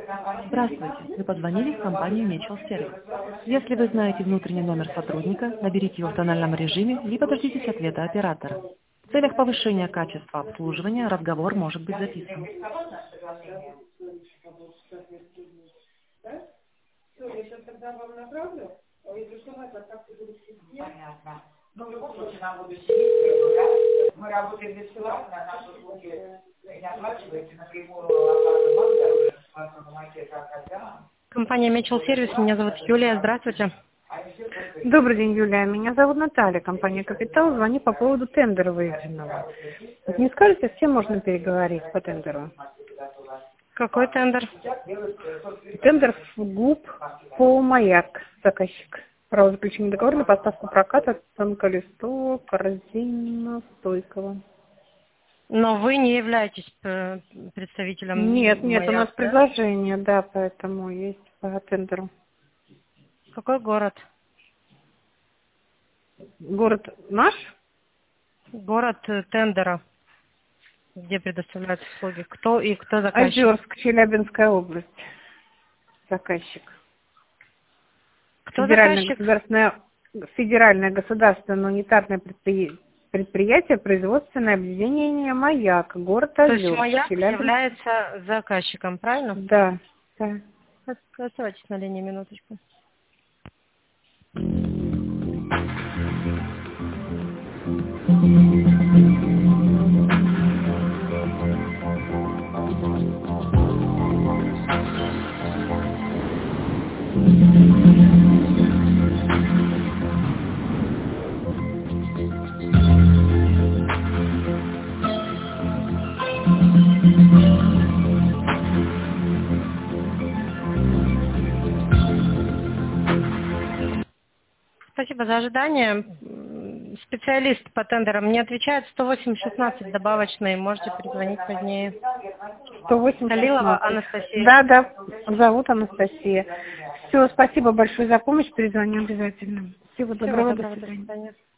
Здравствуйте, вы позвонили в компанию Mutual Service. Если вы знаете внутренний номер сотрудника, наберите его в тональном режиме, либо дождитесь ответа оператора. В целях повышения качества обслуживания разговор может быть записан. Я сейчас тогда вам направлю. Если что, мы контакты будут в системе. Понятно. Ну, в любом случае, нам будут сидеть, да? Мы работаем бесплатно, наши услуги не оплачиваете напрямую оплату банка, на макете оказа. Компания Mutual Service, меня зовут Юлия, здравствуйте. Добрый день, Юлия. Меня зовут Наталья, компания «Капитал». Звоню по поводу тендера выигранного. Вот не скажете, с кем можно переговорить по тендеру? Какой тендер? Тендер в ГУП по «Маяк», заказчик. Право заключения договора на поставку проката тонколистового корзина стойкого. Но вы не являетесь представителем Нет, «Маяк», у нас да? предложение, да, поэтому есть по тендеру. Какой город? Город наш? Город тендера, где предоставляются услуги. Кто и кто заказчик? Озерск, Челябинская область. Заказчик. Кто заказчик? Федеральное государственное унитарное предприятие, производственное объединение «Маяк», город То Озерск. есть «Маяк» Челябинск. является заказчиком, правильно? Да, да. Оставайтесь на линии минуточку. Спасибо за ожидание. Специалист по тендерам не отвечает. 108-16 добавочный. Можете перезвонить позднее. 108. Халилова Анастасия. Да, зовут Анастасия. Все, спасибо большое за помощь. Перезвоню обязательно. Всего доброго, до свидания.